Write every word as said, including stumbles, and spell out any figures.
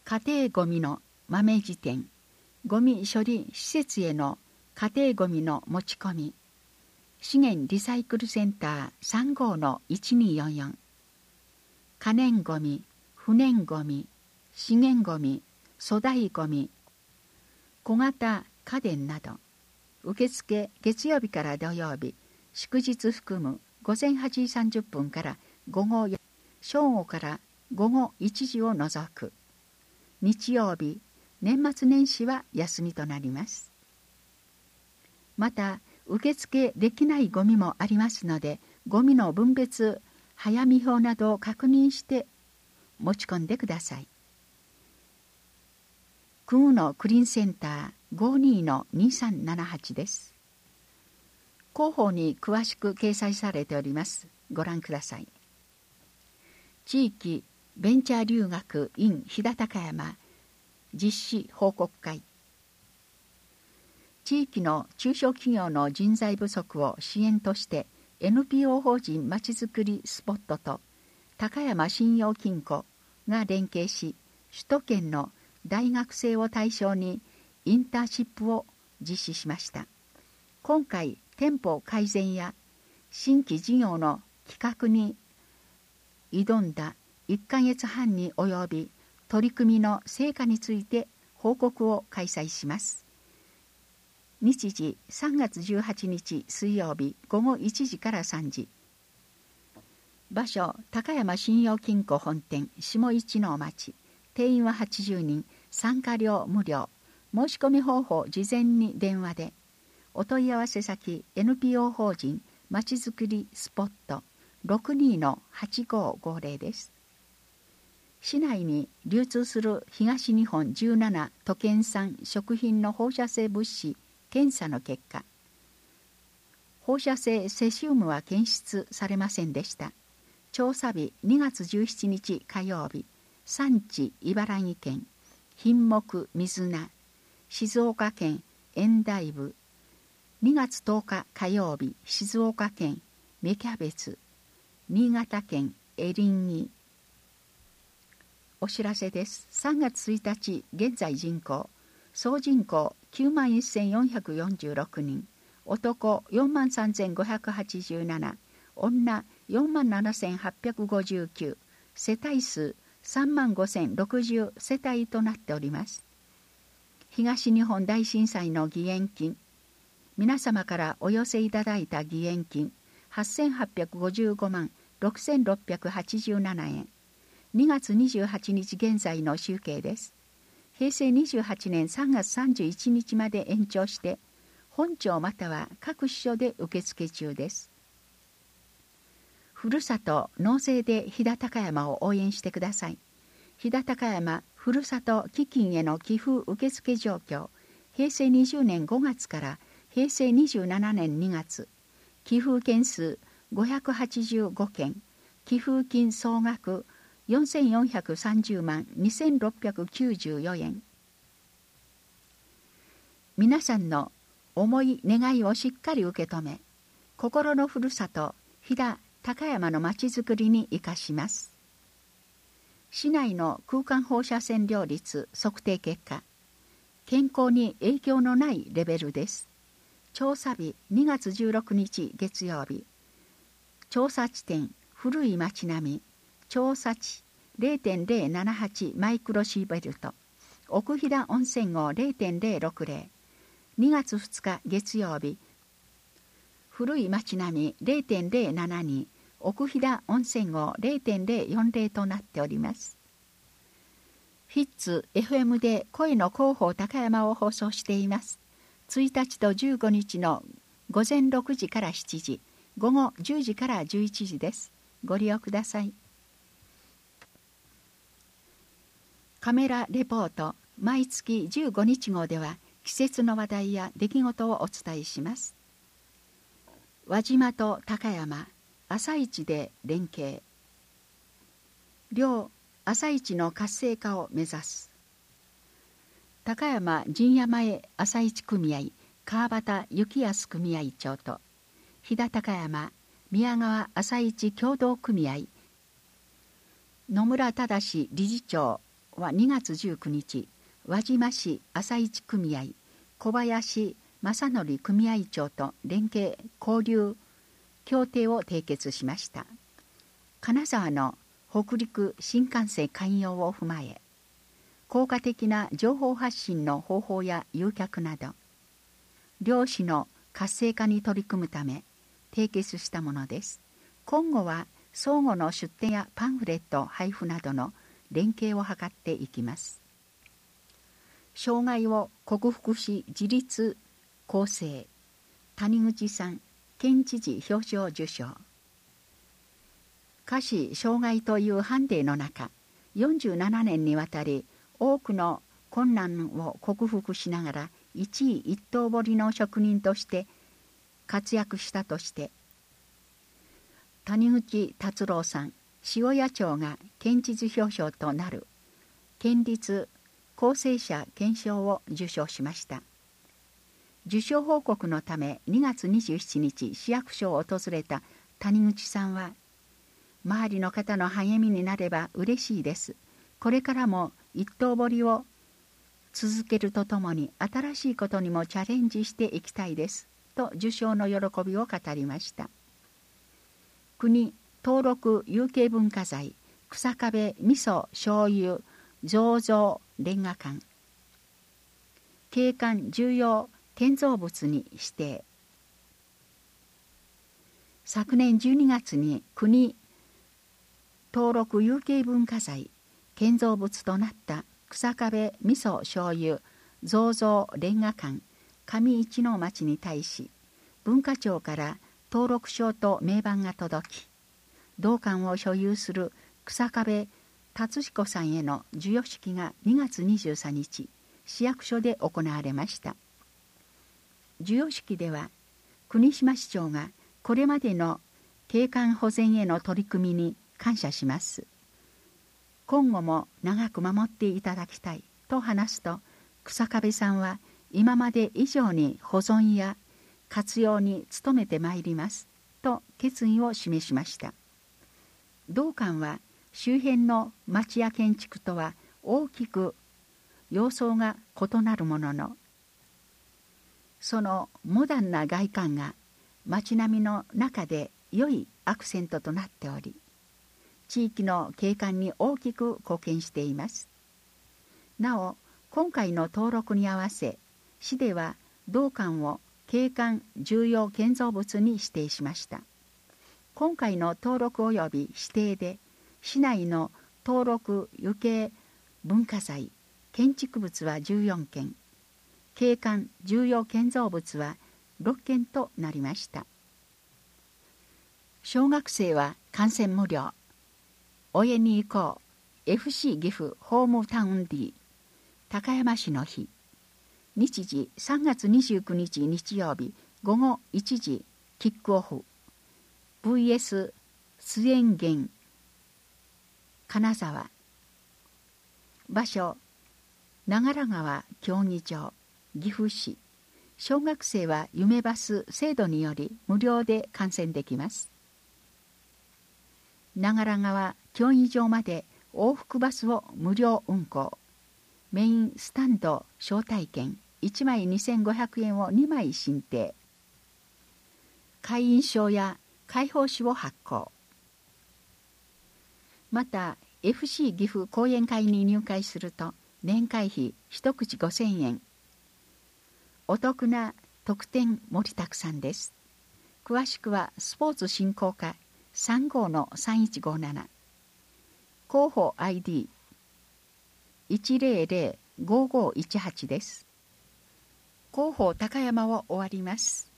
家庭ごみの豆辞典、ゴミ処理施設への家庭ごみの持ち込み、資源リサイクルセンター さんごうのいちにーよんよん、可燃ごみ、不燃ごみ、資源ごみ、粗大ごみ、小型家電など、受付月曜日から土曜日、祝日含む午前はちじさんじゅっぷんから午後正午から午後いちじを除く。日曜日、年末年始は休みとなります。また、受付できないゴミもありますので、ゴミの分別、早見表などを確認して持ち込んでください。クーのクリーンセンター ごーにーのにさんななはち です。広報に詳しく掲載されております。ご覧ください。地域ベンチャー留学 in 飛騨高山実施報告会。地域の中小企業の人材不足を支援として エヌピーオー 法人まちづくりスポットと高山信用金庫が連携し、首都圏の大学生を対象にインターンシップを実施しました。今回、店舗改善や新規事業の企画に挑んだいっかげつはんに及び取り組みの成果について報告を開催します。日時さんがつじゅうはちにち水曜日午後いちじからさんじ。場所高山信用金庫本店下一の町。定員ははちじゅうにん、参加料無料。申し込み方法事前に電話で。お問い合わせ先 エヌピーオー 法人まちづくりスポット ろくにーのはちごーごーぜろ です。市内に流通する東日本じゅうなな都県産食品の放射性物質検査の結果、放射性セシウムは検出されませんでした。調査日にがつじゅうしちにち火曜日、産地茨城県、品目水菜、静岡県塩台部、にがつとおか火曜日、静岡県芽キャベツ、新潟県エリンギ。お知らせです。さんがつついたち現在人口、総人口きゅうまんせんよんひゃくよんじゅうろくにん、男よんまんさんぜんごひゃくはちじゅうなな、女よんまんななせんはっぴゃくごじゅうきゅう、世帯数さんまんごせんろくじゅう世帯となっております。東日本大震災の義援金、皆様からお寄せいただいた義援金はっせんはっぴゃくごじゅうごまんろくせんろっぴゃくはちじゅうななえん、にがつにじゅうはちにち現在の集計です。へいせいにじゅうはちねんさんがつさんじゅういちにちまで延長して、本庁または各支所で受付中です。ふるさと納税で飛騨高山を応援してください。飛騨高山ふるさと基金への寄付受付状況、へいせいにじゅうねんごがつからへいせいにじゅうななねんにがつ、寄付件数ごひゃくはちじゅうごけん、寄付金総額よんせんよんひゃくさんじゅうまんにせんろっぴゃくきゅうじゅうよえん。皆さんの思い願いをしっかり受け止め、心のふるさと飛騨高山のまちづくりに生かします。市内の空間放射線量率測定結果、健康に影響のないレベルです。調査日にがつじゅうろくにち月曜日、調査地点古い町並み、調査値 れいてんぜろななはち マイクロシーベルト、奥飛騨温泉号 れいてんぜろろくぜろ、にがつふつか月曜日、古い町並み れいてんぜろななに、奥飛騨温泉号 れいてんぜろよんぜろ となっております。フィッツ エフエム で声の広報高山を放送しています。ついたちとじゅうごにちのごぜんろくじからしちじ、午後じゅうじからじゅういちじです。ご利用ください。カメラレポート毎月じゅうごにち号では季節の話題や出来事をお伝えします。輪島と高山朝市で連携、両朝市の活性化を目指す。高山陣屋前朝市組合川端幸康組合長と飛騨高山宮川朝市協同組合野村忠理事長はにがつじゅうくにち、輪島市朝市組合小林正則組合長と連携交流協定を締結しました。金沢の北陸新幹線開業を踏まえ、効果的な情報発信の方法や誘客など、漁師の活性化に取り組むため締結したものです。今後は相互の出展やパンフレット配布などの連携を図っていきます。障害を克服し自立更生、谷口さん県知事表彰受賞。下肢障害というハンデの中、よんじゅうななねんにわたり多くの困難を克服しながら一位一刀彫りの職人として活躍したとして、谷口達郎さん塩谷町が県知事表彰となる県立厚生者顕彰を受賞しました。受賞報告のためにがつにじゅうしちにち市役所を訪れた谷口さんは、周りの方の励みになれば嬉しいです。これからも一刀彫りを続けるとともに新しいことにもチャレンジしていきたいですと受賞の喜びを語りました。国登録有形文化財草壁味噌醤油醸造レンガ館景観重要建造物に指定。昨年じゅうにがつに国登録有形文化財建造物となった草壁味噌醤油醸造レンガ館上市の町に対し、文化庁から登録証と銘板が届き、同館を所有する草壁達彦さんへの授与式がにがつにじゅうさんにち市役所で行われました。授与式では国島市長がこれまでの景観保全への取り組みに感謝します。今後も長く守っていただきたいと話すと、草壁さんは今まで以上に保存や活用に努めてまいりますと決意を示しました。同館は周辺の町や建築とは大きく様相が異なるものの、そのモダンな外観が町並みの中で良いアクセントとなっており、地域の景観に大きく貢献しています。なお、今回の登録に合わせ、市では同館を景観重要建造物に指定しました。今回の登録及び指定で、市内の登録有形文化財建築物はじゅうよんけん、景観重要建造物はろっけんとなりました。小学生は観戦無料。応援に行こう エフシー 岐阜ホームタウン D 高山市の日。日時さんがつにじゅうくにち日曜日ごごいちじキックオフ。 ブイエス スエンゲン金沢。場所長良川競技場岐阜市。小学生は夢バス制度により無料で観戦できます。長良川競技場まで往復バスを無料運行。メインスタンド招待券いちまいにせんごひゃくえんをにまい申請。会員証や開放紙を発行。また エフシー 岐阜講演会に入会すると年会費一口ごせんえん。お得な特典盛りだくさんです。詳しくはスポーツ振興課 さんごのさんいちごなな。広報 アイディーいちぜろぜろごごいちはちです。広報高山を終わります。